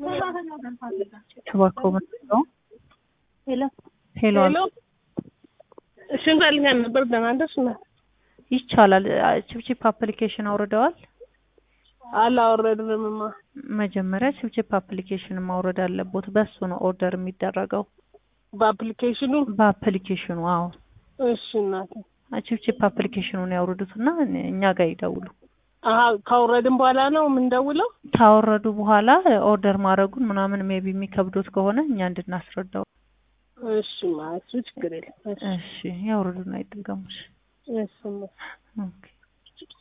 Tobacco ነው ሄሎ ሄሎ ሽንፈልገን ነበር ደናንደስ ነው ይቻላል ቺፕቺፕ አፕሊኬሽን አውርደዋል አላወረድንማ መጀመሪያ ቺፕቺፕ አፕሊኬሽን ማውረድ አለበት በሱ ነው ኦርደር የሚደረገው በአፕሊኬሽኑ አዎ እሺ እናቴ ቺፕቺፕ አፕሊኬሽኑን ያውርዱትና እኛ ጋር ይደውሉ ካወረድን በኋላ ነው ምን ደውለው ታወረዱ በኋላ ኦርደር ማድረጉን ምናምን ሜቢ የሚከብዶት ከሆነ እኛ እንድናስረዳው እሺ ማለት ችግር የለም እሺ ያውርዱና ይጠቀሙሽ እሺ ኦኬ